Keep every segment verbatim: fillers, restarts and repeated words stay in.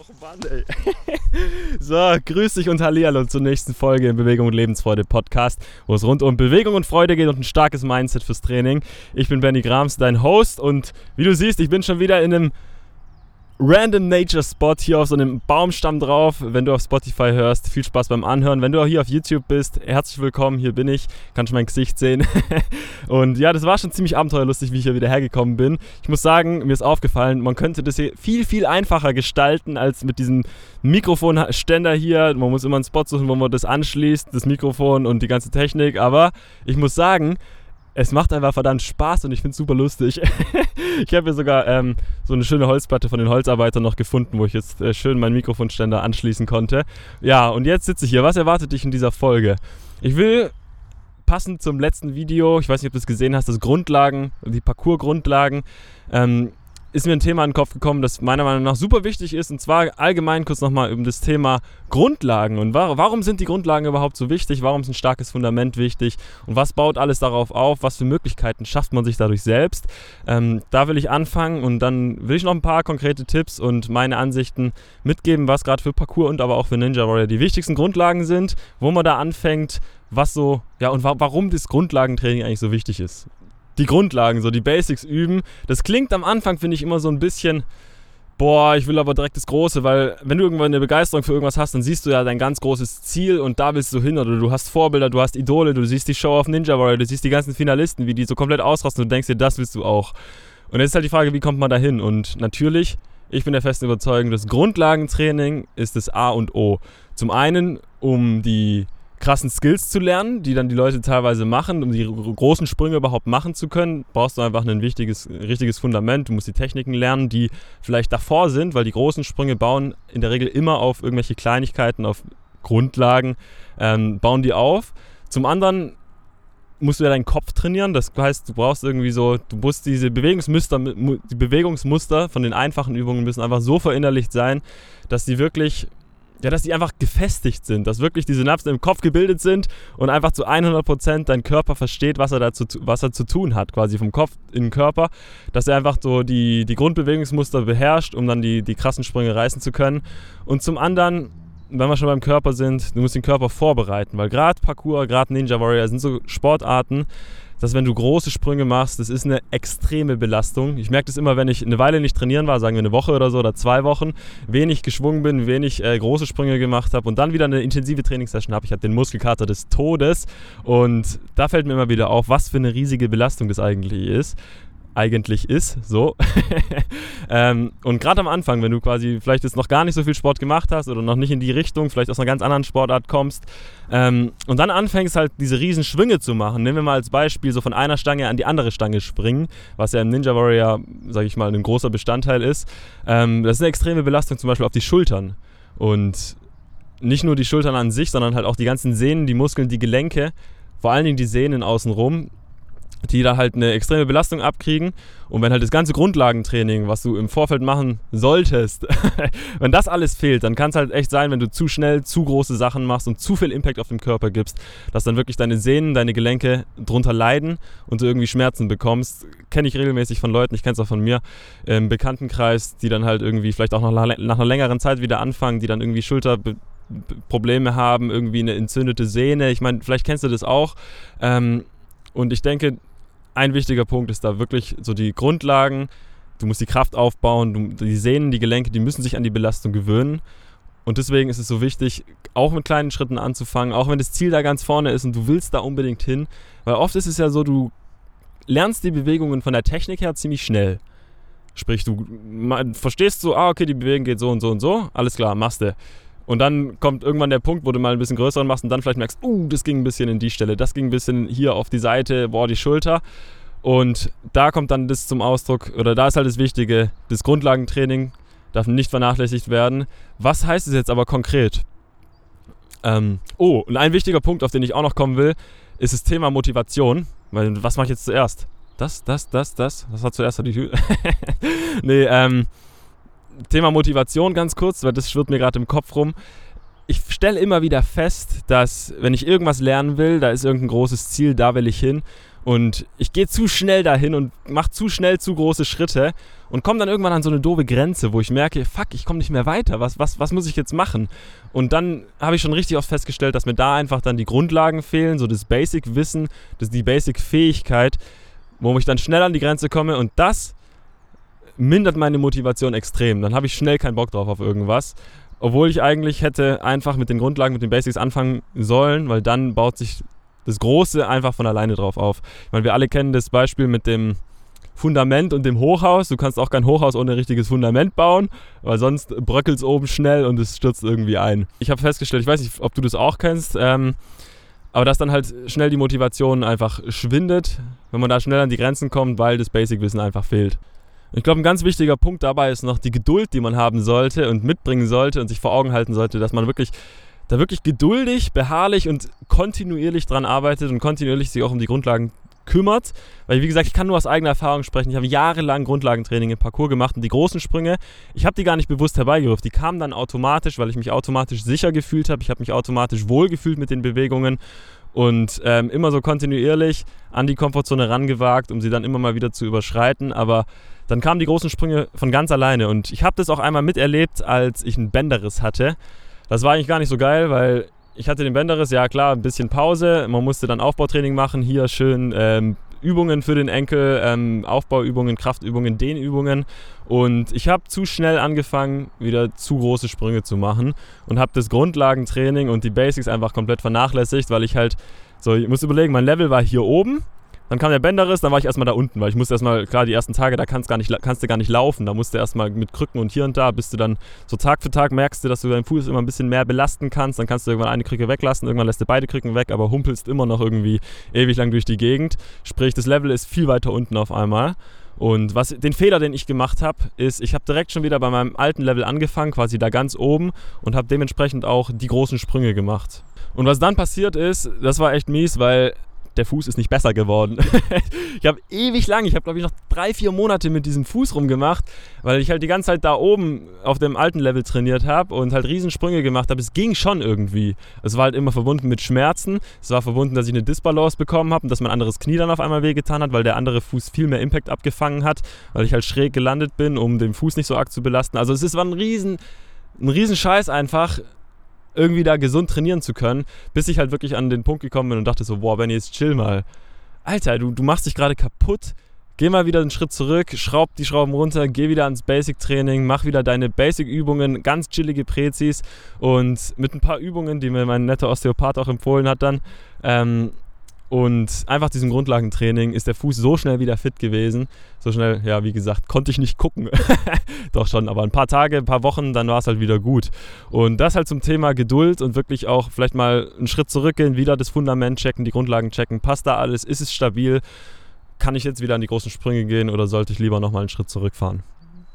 Och Mann, ey. So, grüß dich und Hallihallo zur nächsten Folge im Bewegung und Lebensfreude Podcast, wo es rund um Bewegung und Freude geht und ein starkes Mindset fürs Training. Ich bin Benny Grams, dein Host, und wie du siehst, ich bin schon wieder in einem Random Nature Spot hier auf so einem Baumstamm drauf. Wenn du auf Spotify hörst, viel Spaß beim Anhören. Wenn du auch hier auf YouTube bist, herzlich willkommen, hier bin ich. Kannst mein Gesicht sehen. Und ja, das war schon ziemlich abenteuerlustig, wie ich hier wieder hergekommen bin. Ich muss sagen, mir ist aufgefallen, man könnte das hier viel, viel einfacher gestalten als mit diesem Mikrofonständer hier. Man muss immer einen Spot suchen, wo man das anschließt, das Mikrofon und die ganze Technik. Aber ich muss sagen, es macht einfach verdammt Spaß und ich finde es super lustig. Ich habe hier sogar ähm, so eine schöne Holzplatte von den Holzarbeitern noch gefunden, wo ich jetzt äh, schön meinen Mikrofonständer anschließen konnte. Ja, und jetzt sitze ich hier. Was erwartet dich in dieser Folge? Ich will passend zum letzten Video, ich weiß nicht, ob du es gesehen hast, das Grundlagen, die Parcours-Grundlagen, ähm, ist mir ein Thema in den Kopf gekommen, das meiner Meinung nach super wichtig ist, und zwar allgemein kurz nochmal um das Thema Grundlagen und wa- warum sind die Grundlagen überhaupt so wichtig, warum ist ein starkes Fundament wichtig und was baut alles darauf auf, was für Möglichkeiten schafft man sich dadurch selbst. Ähm, da will ich anfangen und dann will ich noch ein paar konkrete Tipps und meine Ansichten mitgeben, was gerade für Parcours und aber auch für Ninja Warrior die wichtigsten Grundlagen sind, wo man da anfängt, was so, ja, und wa- warum das Grundlagentraining eigentlich so wichtig ist. Die Grundlagen, so die Basics üben. Das klingt am Anfang, finde ich, immer so ein bisschen, boah, ich will aber direkt das Große, weil wenn du irgendwann eine Begeisterung für irgendwas hast, dann siehst du ja dein ganz großes Ziel und da willst du hin, oder du hast Vorbilder, du hast Idole, du siehst die Show auf Ninja Warrior, du siehst die ganzen Finalisten, wie die so komplett ausrasten und du denkst dir, das willst du auch. Und jetzt ist halt die Frage, wie kommt man da hin? Und natürlich, ich bin der festen Überzeugung, das Grundlagentraining ist das A und O. Zum einen, um die krassen Skills zu lernen, die dann die Leute teilweise machen, um die großen Sprünge überhaupt machen zu können, brauchst du einfach ein wichtiges, richtiges Fundament. Du musst die Techniken lernen, die vielleicht davor sind, weil die großen Sprünge bauen in der Regel immer auf irgendwelche Kleinigkeiten, auf Grundlagen, ähm, bauen die auf. Zum anderen musst du ja deinen Kopf trainieren, das heißt, du brauchst irgendwie so, du musst diese Bewegungsmuster, die Bewegungsmuster von den einfachen Übungen müssen einfach so verinnerlicht sein, dass die wirklich Ja, dass die einfach gefestigt sind, dass wirklich die Synapsen im Kopf gebildet sind und einfach zu hundert Prozent dein Körper versteht, was er, dazu, was er zu tun hat, quasi vom Kopf in den Körper, dass er einfach so die, die Grundbewegungsmuster beherrscht, um dann die, die krassen Sprünge reißen zu können. Und zum anderen, wenn wir schon beim Körper sind, du musst den Körper vorbereiten, weil gerade Parkour, gerade Ninja Warrior sind so Sportarten, dass wenn du große Sprünge machst, das ist eine extreme Belastung. Ich merke das immer, wenn ich eine Weile nicht trainieren war, sagen wir eine Woche oder so oder zwei Wochen, wenig geschwungen bin, wenig äh, große Sprünge gemacht habe und dann wieder eine intensive Trainingssession habe. Ich hatte den Muskelkater des Todes und da fällt mir immer wieder auf, was für eine riesige Belastung das eigentlich ist. eigentlich ist, so. ähm, und gerade am Anfang, wenn du quasi vielleicht jetzt noch gar nicht so viel Sport gemacht hast oder noch nicht in die Richtung, vielleicht aus einer ganz anderen Sportart kommst ähm, und dann anfängst halt diese riesen Schwünge zu machen, nehmen wir mal als Beispiel so von einer Stange an die andere Stange springen, was ja im Ninja Warrior, sage ich mal, ein großer Bestandteil ist, ähm, das ist eine extreme Belastung zum Beispiel auf die Schultern und nicht nur die Schultern an sich, sondern halt auch die ganzen Sehnen, die Muskeln, die Gelenke, vor allen Dingen die Sehnen außenrum, die da halt eine extreme Belastung abkriegen. Und wenn halt das ganze Grundlagentraining, was du im Vorfeld machen solltest, wenn das alles fehlt, dann kann es halt echt sein, wenn du zu schnell zu große Sachen machst und zu viel Impact auf den Körper gibst, dass dann wirklich deine Sehnen, deine Gelenke drunter leiden und du irgendwie Schmerzen bekommst. Kenne ich regelmäßig von Leuten, ich kenne es auch von mir, im Bekanntenkreis, die dann halt irgendwie vielleicht auch nach, nach einer längeren Zeit wieder anfangen, die dann irgendwie Schulter Probleme haben, irgendwie eine entzündete Sehne. Ich meine, vielleicht kennst du das auch. Ähm, und ich denke, ein wichtiger Punkt ist da wirklich so die Grundlagen. Du musst die Kraft aufbauen, du, die Sehnen, die Gelenke, die müssen sich an die Belastung gewöhnen. Und deswegen ist es so wichtig, auch mit kleinen Schritten anzufangen, auch wenn das Ziel da ganz vorne ist und du willst da unbedingt hin. Weil oft ist es ja so, du lernst die Bewegungen von der Technik her ziemlich schnell. Sprich, du verstehst so, ah okay, die Bewegung geht so und so und so, alles klar, machst du. Und dann kommt irgendwann der Punkt, wo du mal ein bisschen größeren machst und dann vielleicht merkst, uh, das ging ein bisschen in die Stelle, das ging ein bisschen hier auf die Seite, boah, die Schulter. Und da kommt dann das zum Ausdruck, oder da ist halt das Wichtige, das Grundlagentraining darf nicht vernachlässigt werden. Was heißt es jetzt aber konkret? Ähm, oh, und ein wichtiger Punkt, auf den ich auch noch kommen will, ist das Thema Motivation. Weil, was mache ich jetzt zuerst? Das, das, das, das? Was hat zuerst die Tür? Nee, ähm... Thema Motivation ganz kurz, weil das schwirrt mir gerade im Kopf rum. ich stelle immer wieder fest, dass wenn ich irgendwas lernen will, da ist irgendein großes Ziel, da will ich hin und ich gehe zu schnell dahin und mache zu schnell zu große Schritte und komme dann irgendwann an so eine doofe Grenze, wo ich merke, fuck, ich komme nicht mehr weiter, was, was, was muss ich jetzt machen? Und dann habe ich schon richtig oft festgestellt, dass mir da einfach dann die Grundlagen fehlen, so das Basic-Wissen, das die Basic-Fähigkeit, wo ich dann schnell an die Grenze komme und das mindert meine Motivation extrem. Dann habe ich schnell keinen Bock drauf auf irgendwas. Obwohl ich eigentlich hätte einfach mit den Grundlagen, mit den Basics anfangen sollen, weil dann baut sich das Große einfach von alleine drauf auf. Ich meine, wir alle kennen das Beispiel mit dem Fundament und dem Hochhaus. Du kannst auch kein Hochhaus ohne richtiges Fundament bauen, weil sonst bröckelt es oben schnell und es stürzt irgendwie ein. Ich habe festgestellt, ich weiß nicht, ob du das auch kennst, ähm, aber dass dann halt schnell die Motivation einfach schwindet, wenn man da schnell an die Grenzen kommt, weil das Basic-Wissen einfach fehlt. Ich glaube, ein ganz wichtiger Punkt dabei ist noch die Geduld, die man haben sollte und mitbringen sollte und sich vor Augen halten sollte, dass man wirklich da wirklich geduldig, beharrlich und kontinuierlich dran arbeitet und kontinuierlich sich auch um die Grundlagen kümmert. Weil, wie gesagt, ich kann nur aus eigener Erfahrung sprechen. Ich habe jahrelang Grundlagentraining im Parcours gemacht und die großen Sprünge, ich habe die gar nicht bewusst herbeigerufen. Die kamen dann automatisch, weil ich mich automatisch sicher gefühlt habe. Ich habe mich automatisch wohlgefühlt mit den Bewegungen. Und ähm, immer so kontinuierlich an die Komfortzone rangewagt, um sie dann immer mal wieder zu überschreiten. Aber dann kamen die großen Sprünge von ganz alleine. Und ich habe das auch einmal miterlebt, als ich einen Bänderriss hatte. Das war eigentlich gar nicht so geil, weil ich hatte den Bänderriss, ja klar, ein bisschen Pause. Man musste dann Aufbautraining machen. Hier schön ähm, Übungen für den Enkel, ähm, Aufbauübungen, Kraftübungen, Dehnübungen. Und ich habe zu schnell angefangen, wieder zu große Sprünge zu machen und habe das Grundlagentraining und die Basics einfach komplett vernachlässigt, weil ich halt, so, ich muss überlegen, mein Level war hier oben, dann kam der Bänderriss, dann war ich erstmal da unten, weil ich musste erstmal, klar, die ersten Tage, da kannst, gar nicht, kannst du gar nicht laufen, da musst du erstmal mit Krücken und hier und da, bis du dann so Tag für Tag merkst du, dass du deinen Fuß immer ein bisschen mehr belasten kannst, dann kannst du irgendwann eine Krücke weglassen, irgendwann lässt du beide Krücken weg, aber humpelst immer noch irgendwie ewig lang durch die Gegend, sprich, das Level ist viel weiter unten auf einmal. Und was, den Fehler, den ich gemacht habe, ist, ich habe direkt schon wieder bei meinem alten Level angefangen, quasi da ganz oben und habe dementsprechend auch die großen Sprünge gemacht. Und was dann passiert ist, das war echt mies, weil der Fuß ist nicht besser geworden. Ich habe ewig lang, ich habe glaube ich noch drei, vier Monate mit diesem Fuß rumgemacht, weil ich halt die ganze Zeit da oben auf dem alten Level trainiert habe und halt Riesensprünge gemacht habe. Es ging schon irgendwie. Es war halt immer verbunden mit Schmerzen. Es war verbunden, dass ich eine Disbalance bekommen habe und dass mein anderes Knie dann auf einmal wehgetan hat, weil der andere Fuß viel mehr Impact abgefangen hat, weil ich halt schräg gelandet bin, um den Fuß nicht so arg zu belasten. Also es ist, war ein riesen, ein riesen Scheiß einfach, irgendwie da gesund trainieren zu können, bis ich halt wirklich an den Punkt gekommen bin und dachte so, boah, Benni, jetzt chill mal. Alter, du, du machst dich gerade kaputt. Geh mal wieder einen Schritt zurück, schraub die Schrauben runter, geh wieder ans Basic-Training, mach wieder deine Basic-Übungen, ganz chillige Präzis und mit ein paar Übungen, die mir mein netter Osteopath auch empfohlen hat dann, ähm, und einfach diesem Grundlagentraining ist der Fuß so schnell wieder fit gewesen. So schnell, ja, wie gesagt, konnte ich nicht gucken. Doch schon, aber ein paar Tage, ein paar Wochen, dann war es halt wieder gut. Und das halt zum Thema Geduld und wirklich auch vielleicht mal einen Schritt zurückgehen, wieder das Fundament checken, die Grundlagen checken. Passt da alles? Ist es stabil? Kann ich jetzt wieder an die großen Sprünge gehen oder sollte ich lieber nochmal einen Schritt zurückfahren?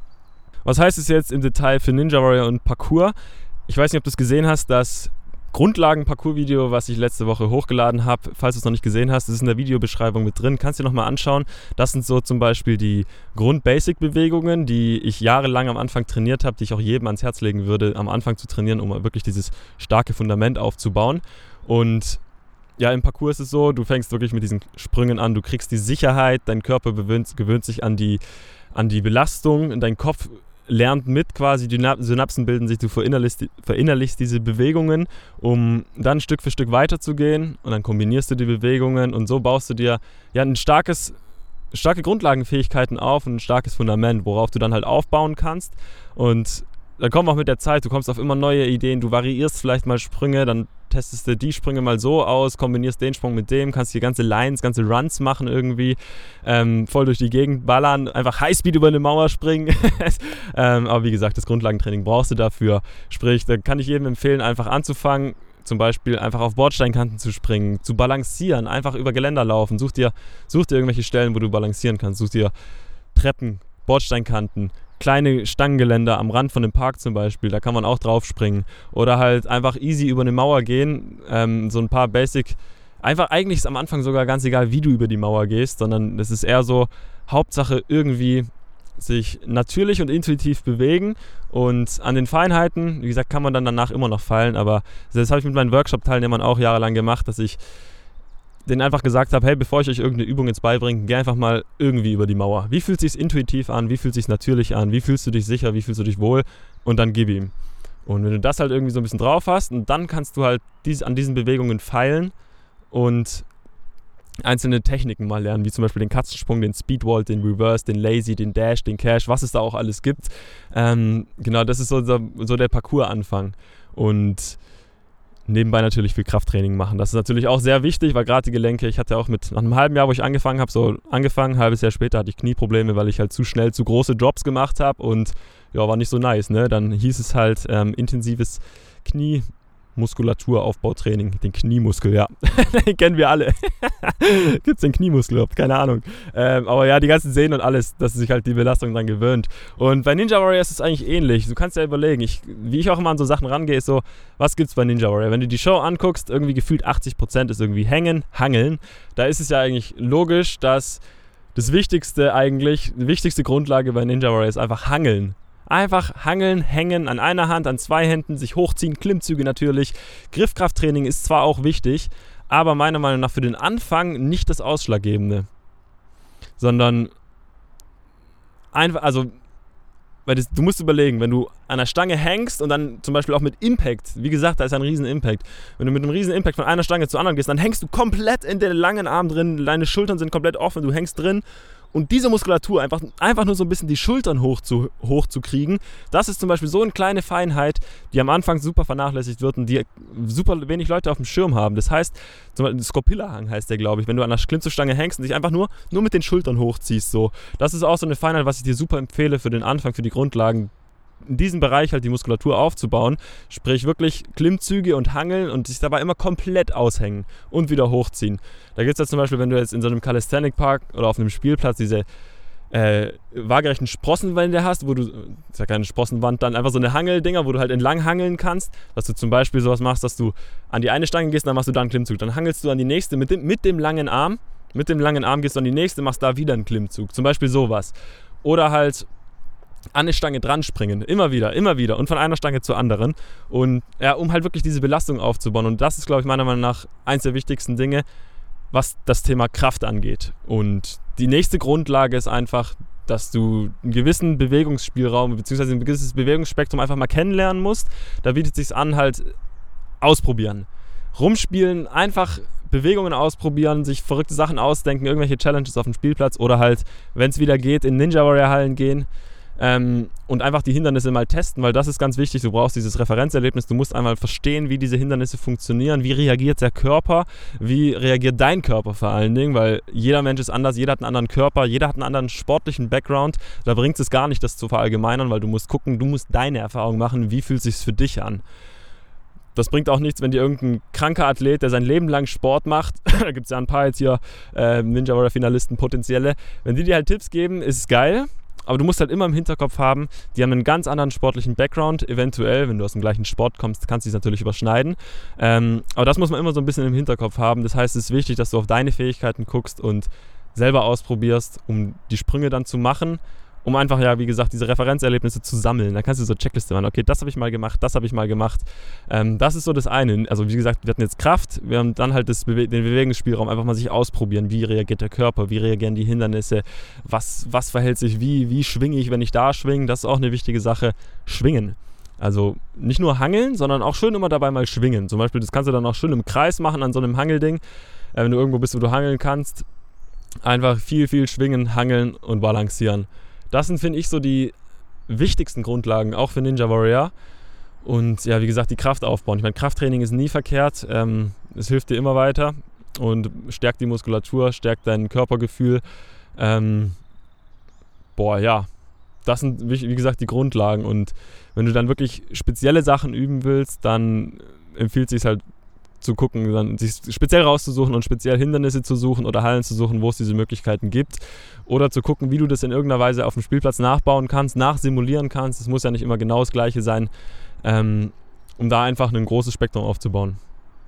Was heißt es jetzt im Detail für Ninja Warrior und Parkour? Ich weiß nicht, ob du es gesehen hast, das Grundlagen-Parcours-Video, was ich letzte Woche hochgeladen habe. Falls du es noch nicht gesehen hast, das ist in der Videobeschreibung mit drin. Kannst du dir nochmal anschauen. Das sind so zum Beispiel die Grund-Basic-Bewegungen, die ich jahrelang am Anfang trainiert habe, die ich auch jedem ans Herz legen würde, am Anfang zu trainieren, um wirklich dieses starke Fundament aufzubauen. Und ja, im Parcours ist es so, du fängst wirklich mit diesen Sprüngen an, du kriegst die Sicherheit, dein Körper gewöhnt, gewöhnt sich an die, an die Belastung, dein Kopf lernt mit quasi, die Synapsen bilden sich, du verinnerlichst, verinnerlichst diese Bewegungen, um dann Stück für Stück weiterzugehen und dann kombinierst du die Bewegungen und so baust du dir ja ein starkes, starke Grundlagenfähigkeiten auf und ein starkes Fundament, worauf du dann halt aufbauen kannst und dann kommt auch mit der Zeit, du kommst auf immer neue Ideen, du variierst vielleicht mal Sprünge, dann testest du die Sprünge mal so aus, kombinierst den Sprung mit dem, kannst hier ganze Lines, ganze Runs machen irgendwie, ähm, voll durch die Gegend ballern, einfach Highspeed über eine Mauer springen. ähm, aber wie gesagt, das Grundlagentraining brauchst du dafür. Sprich, da kann ich jedem empfehlen, einfach anzufangen, zum Beispiel einfach auf Bordsteinkanten zu springen, zu balancieren, einfach über Geländer laufen. Such dir, such dir irgendwelche Stellen, wo du balancieren kannst. Such dir Treppen, Bordsteinkanten, kleine Stangengeländer am Rand von dem Park zum Beispiel, da kann man auch drauf springen. Oder halt einfach easy über eine Mauer gehen, ähm, so ein paar Basic, einfach eigentlich ist am Anfang sogar ganz egal, wie du über die Mauer gehst, sondern es ist eher so, Hauptsache irgendwie sich natürlich und intuitiv bewegen und an den Feinheiten, wie gesagt, kann man dann danach immer noch feilen, aber das habe ich mit meinen Workshop-Teilnehmern auch jahrelang gemacht, dass ich denen einfach gesagt habe, hey, bevor ich euch irgendeine Übung jetzt beibringe, geh einfach mal irgendwie über die Mauer. Wie fühlt es sich intuitiv an, wie fühlt es sich natürlich an, wie fühlst du dich sicher, wie fühlst du dich wohl und dann gib ihm. Und wenn du das halt irgendwie so ein bisschen drauf hast, und dann kannst du halt dies, an diesen Bewegungen feilen und einzelne Techniken mal lernen, wie zum Beispiel den Katzensprung, den Speedwalt, den Reverse, den Lazy, den Dash, den Cash, was es da auch alles gibt. Ähm, genau, das ist so, so der Parcours-Anfang. Und nebenbei natürlich viel Krafttraining machen. Das ist natürlich auch sehr wichtig, weil gerade die Gelenke, ich hatte auch mit, nach einem halben Jahr, wo ich angefangen habe, so angefangen, ein halbes Jahr später hatte ich Knieprobleme, weil ich halt zu schnell zu große Drops gemacht habe und ja, war nicht so nice, ne? Dann hieß es halt ähm, intensives Knie, Muskulaturaufbautraining, den Kniemuskel, ja. Den kennen wir alle. Gibt es den Kniemuskel überhaupt? Keine Ahnung. Ähm, aber ja, die ganzen Sehnen und alles, dass sich halt die Belastung dran gewöhnt. Und bei Ninja Warrior ist es eigentlich ähnlich. Du kannst ja überlegen, ich, wie ich auch immer an so Sachen rangehe, ist so, was gibt's bei Ninja Warrior? Wenn du die Show anguckst, irgendwie gefühlt achtzig Prozent ist irgendwie Hängen, Hangeln. Da ist es ja eigentlich logisch, dass das Wichtigste eigentlich, die wichtigste Grundlage bei Ninja Warrior ist einfach Hangeln. Einfach hangeln, hängen, an einer Hand, an zwei Händen, sich hochziehen, Klimmzüge natürlich. Griffkrafttraining ist zwar auch wichtig, aber meiner Meinung nach für den Anfang nicht das Ausschlaggebende. Sondern einfach, also, weil das, du musst überlegen, wenn du an der Stange hängst und dann zum Beispiel auch mit Impact, wie gesagt, da ist ein riesen Impact. Wenn du mit einem riesen Impact von einer Stange zur anderen gehst, dann hängst du komplett in den langen Arm drin, deine Schultern sind komplett offen, du hängst drin. Und diese Muskulatur, einfach, einfach nur so ein bisschen die Schultern hoch zu, hoch zu kriegen, das ist zum Beispiel so eine kleine Feinheit, die am Anfang super vernachlässigt wird und die super wenig Leute auf dem Schirm haben. Das heißt, zum Beispiel Skorpilla-Hang heißt der, glaube ich, wenn du an der Klimmzugstange hängst und dich einfach nur, nur mit den Schultern hochziehst. So. Das ist auch so eine Feinheit, was ich dir super empfehle für den Anfang, für die Grundlagen, in diesem Bereich halt die Muskulatur aufzubauen, sprich wirklich Klimmzüge und Hangeln und sich dabei immer komplett aushängen und wieder hochziehen. Da gibt es ja zum Beispiel, wenn du jetzt in so einem Calisthenic Park oder auf einem Spielplatz diese äh, waagerechten Sprossenwände hast, wo du, das ist ja keine Sprossenwand, dann einfach so eine Hangeldinger, wo du halt entlang hangeln kannst, dass du zum Beispiel sowas machst, dass du an die eine Stange gehst, dann machst du da einen Klimmzug, dann hangelst du an die nächste mit dem, mit dem langen Arm, mit dem langen Arm gehst du an die nächste, machst da wieder einen Klimmzug, zum Beispiel sowas. Oder halt an eine Stange dran springen, immer wieder, immer wieder und von einer Stange zur anderen und ja, um halt wirklich diese Belastung aufzubauen und das ist, glaube ich, meiner Meinung nach eins der wichtigsten Dinge, was das Thema Kraft angeht. Und die nächste Grundlage ist einfach, dass du einen gewissen Bewegungsspielraum bzw. ein gewisses Bewegungsspektrum einfach mal kennenlernen musst. Da bietet es sich an, halt ausprobieren, rumspielen, einfach Bewegungen ausprobieren, sich verrückte Sachen ausdenken, irgendwelche Challenges auf dem Spielplatz oder halt, wenn es wieder geht, in Ninja Warrior Hallen gehen. Ähm, und einfach die Hindernisse mal testen, weil das ist ganz wichtig, du brauchst dieses Referenzerlebnis, du musst einmal verstehen, wie diese Hindernisse funktionieren, wie reagiert der Körper, wie reagiert dein Körper vor allen Dingen, weil jeder Mensch ist anders, jeder hat einen anderen Körper, jeder hat einen anderen sportlichen Background, da bringt es gar nicht, das zu verallgemeinern, weil du musst gucken, du musst deine Erfahrung machen, wie fühlt es sich für dich an. Das bringt auch nichts, wenn dir irgendein kranker Athlet, der sein Leben lang Sport macht, da gibt es ja ein paar jetzt hier äh, Ninja Warrior Finalisten potenzielle, wenn die dir halt Tipps geben, ist es geil. Aber du musst halt immer im Hinterkopf haben, die haben einen ganz anderen sportlichen Background. Eventuell, wenn du aus dem gleichen Sport kommst, kannst du dich natürlich überschneiden. Ähm, aber das muss man immer so ein bisschen im Hinterkopf haben. Das heißt, es ist wichtig, dass du auf deine Fähigkeiten guckst und selber ausprobierst, um die Sprünge dann zu machen, um einfach, ja, wie gesagt, diese Referenzerlebnisse zu sammeln. Da kannst du so Checkliste machen. Okay, das habe ich mal gemacht, das habe ich mal gemacht. Ähm, das ist so das eine. Also wie gesagt, wir hatten jetzt Kraft, wir haben dann halt das Bewe- den Bewegungsspielraum, einfach mal sich ausprobieren. Wie reagiert der Körper, wie reagieren die Hindernisse, was, was verhält sich wie, wie schwinge ich, wenn ich da schwinge. Das ist auch eine wichtige Sache. Schwingen. Also nicht nur hangeln, sondern auch schön immer dabei mal schwingen. Zum Beispiel, das kannst du dann auch schön im Kreis machen an so einem Hangelding. Äh, wenn du irgendwo bist, wo du hangeln kannst, einfach viel, viel schwingen, hangeln und balancieren. Das sind, finde ich, so die wichtigsten Grundlagen, auch für Ninja Warrior. Und ja, wie gesagt, die Kraft aufbauen. Ich meine, Krafttraining ist nie verkehrt. Ähm, es hilft dir immer weiter und stärkt die Muskulatur, stärkt dein Körpergefühl. Ähm, boah, ja, das sind, wie gesagt, die Grundlagen. Und wenn du dann wirklich spezielle Sachen üben willst, dann empfiehlt es sich halt zu gucken, dann sich speziell rauszusuchen und speziell Hindernisse zu suchen oder Hallen zu suchen, wo es diese Möglichkeiten gibt. Oder zu gucken, wie du das in irgendeiner Weise auf dem Spielplatz nachbauen kannst, nachsimulieren kannst. Es muss ja nicht immer genau das Gleiche sein, ähm, um da einfach ein großes Spektrum aufzubauen.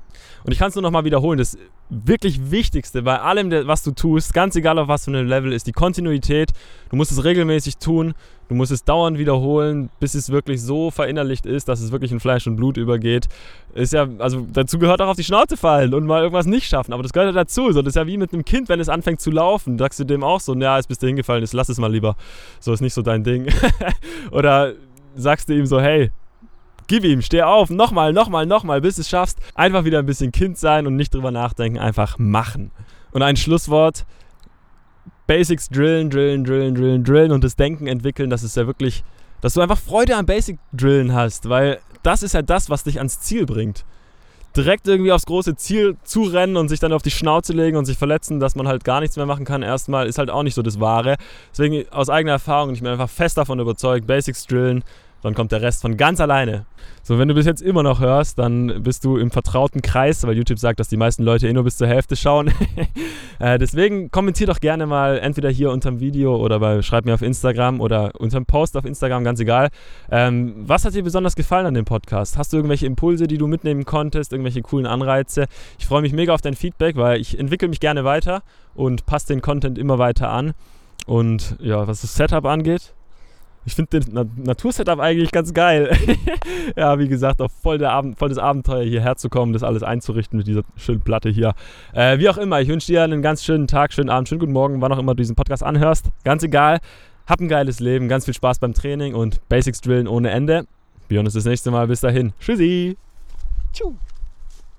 Und ich kann es nur nochmal wiederholen, das wirklich Wichtigste bei allem, was du tust, ganz egal auf was für einem Level, ist die Kontinuität. Du musst es regelmäßig tun, du musst es dauernd wiederholen, bis es wirklich so verinnerlicht ist, dass es wirklich in Fleisch und Blut übergeht. Ist ja, also dazu gehört auch auf die Schnauze fallen und mal irgendwas nicht schaffen, aber das gehört ja dazu. So, das ist ja wie mit einem Kind, wenn es anfängt zu laufen, sagst du dem auch so, ja, jetzt bist du hingefallen, jetzt lass es mal lieber. So ist nicht so dein Ding. Oder sagst du ihm so, hey, gib ihm, steh auf, nochmal, nochmal, nochmal, bis du es schaffst. Einfach wieder ein bisschen Kind sein und nicht drüber nachdenken, einfach machen. Und ein Schlusswort, Basics drillen, drillen, drillen, drillen, drillen und das Denken entwickeln, das ist ja wirklich, dass du einfach Freude am Basic-Drillen hast, weil das ist ja das, was dich ans Ziel bringt. Direkt irgendwie aufs große Ziel zurennen und sich dann auf die Schnauze legen und sich verletzen, dass man halt gar nichts mehr machen kann, erstmal, ist halt auch nicht so das Wahre. Deswegen aus eigener Erfahrung, ich bin einfach fest davon überzeugt, Basics drillen, dann kommt der Rest von ganz alleine. So, wenn du bis jetzt immer noch hörst, dann bist du im vertrauten Kreis, weil YouTube sagt, dass die meisten Leute eh nur bis zur Hälfte schauen. äh, deswegen kommentier doch gerne mal, entweder hier unter dem Video oder bei, schreib mir auf Instagram oder unter dem Post auf Instagram, ganz egal. Ähm, was hat dir besonders gefallen an dem Podcast? Hast du irgendwelche Impulse, die du mitnehmen konntest, irgendwelche coolen Anreize? Ich freue mich mega auf dein Feedback, weil ich entwickle mich gerne weiter und passe den Content immer weiter an. Und ja, was das Setup angeht, ich finde den Na- Natursetup eigentlich ganz geil. Ja, wie gesagt, auch voll, der Abend, voll das Abenteuer hierher zu kommen, das alles einzurichten mit dieser schönen Platte hier. Äh, wie auch immer, ich wünsche dir einen ganz schönen Tag, schönen Abend, schönen guten Morgen, wann auch immer du diesen Podcast anhörst. Ganz egal, hab ein geiles Leben, ganz viel Spaß beim Training und Basics drillen ohne Ende. Wir hören uns das nächste Mal, bis dahin. Tschüssi. Tschu.